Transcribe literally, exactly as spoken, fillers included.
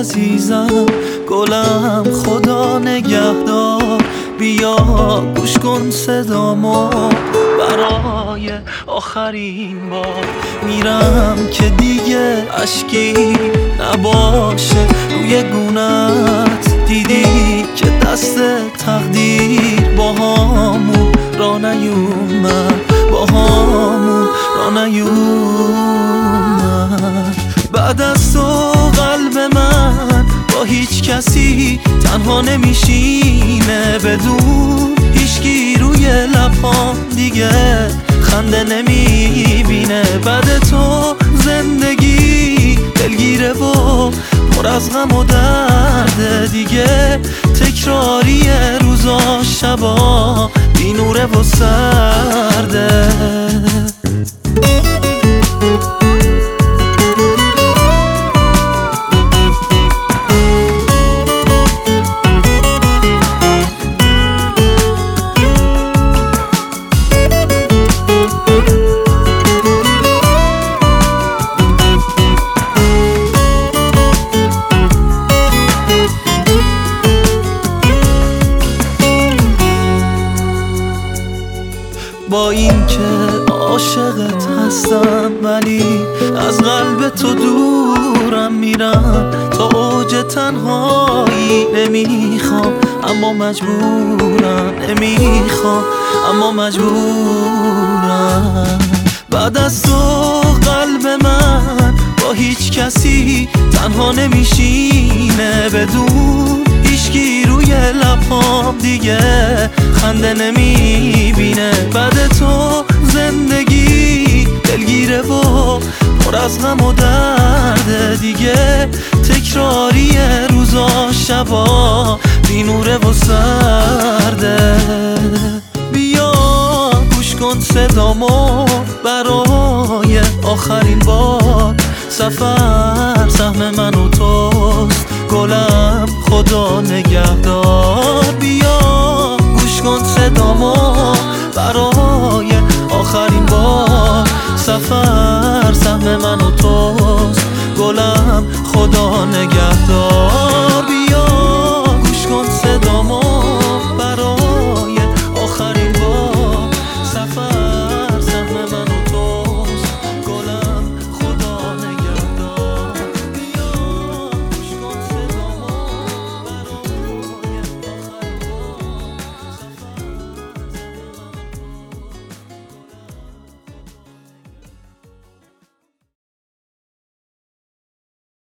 عزیزم گلم خدا نگهدار. بیا گوش کن صدامو برای آخرین بار. میرم که دیگه اشکی نباشه روی گونت. دیدی که دست تقدیر با همون را نیومد، با همون را نیومد. بعد از تو قلب من با هیچ کسی تنها نمیشینه، بدون هیچکی روی لبام دیگه خنده نمیبینه. بعد تو زندگی دلگیره و پر از غم و درد دیگه، تکراری روزا شبا بی نوره و سرده. با این که عاشقت هستم ولی از قلب تو دورم، میرم تا اوج تنهایی. نمیخوام اما مجبورم، نمیخوام اما مجبورم. بعد از تو قلب من با هیچ کسی تنها نمیشینه، بدون هیچکی روی لبام دیگه خنده نمیبینه. بعد تو زندگی دلگیره و پر از غم و درد دیگه، تکراری روزا شبا بی نوره و سرده. بیا گوش کن صدامو برای آخرین بار. سفر سهم من و توست گلم خدا نگهدار. بیا گوش کن صدامو برای آخرین بار. سفر سهم من و توست گلم خدا نگهدار.